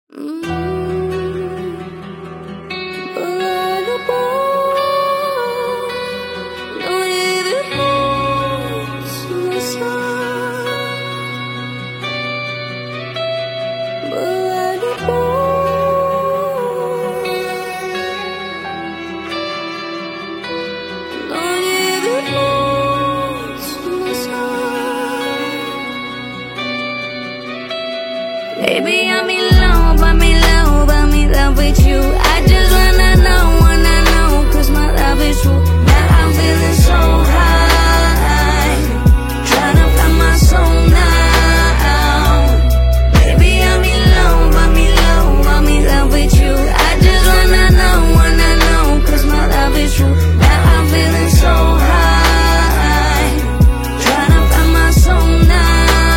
Baby, I'm in love with you. I just wanna know, cause my love is true. Now I'm feeling so high, tryna find my soul now. Baby, I'm in love with you. I just wanna know, cause my love is true. Now I'm feeling so high, tryna find my soul now.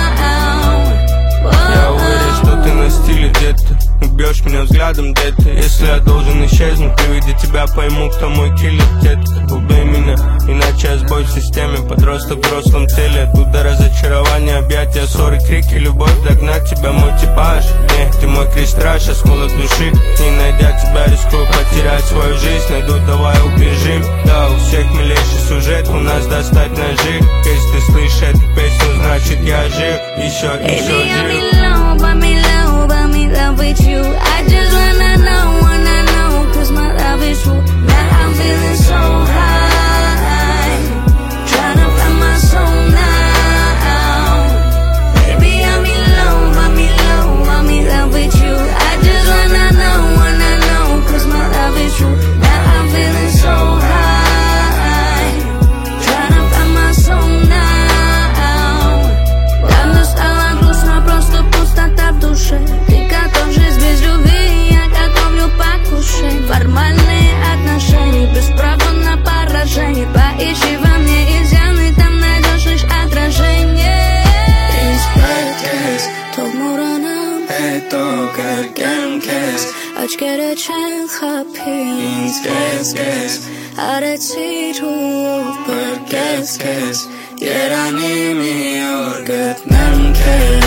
Где-то убьешь меня взглядом, детка. Если я должен исчезнуть, при виде тебя пойму, кто мой киллер, детка. Убей меня, иначе я сбой в системе. Подросток в взрослом теле, оттуда разочарование, объятия, ссоры, крики, любовь. Догнать тебя мой типаж. Не, ты мой крестраж, а холод души. Не найдя тебя, рискую потерять свою жизнь. Найду, давай убежим. Да, у всех милейший сюжет, у нас достать ножи. Если ты слышишь эту песню, значит я жив. Еще жив. I'm in love with you. I just wanna know, cause my love is true. Now I'm feeling so high, tryna find my soul now. Baby, I'm in love with you. I just wanna know, cause my love is true. Now I'm feeling so high, tryna find my soul now. Давно стало грустно, просто пустота в душе. Формальные отношения, без права на поражение. Поищи во мне изъяны, там найдешь лишь отражение. Инспектес, тог муранам, это кергенкес. Очкере чен хапи, инскескес. Ареци рув пергескес. Yerani mi orgat nemkes.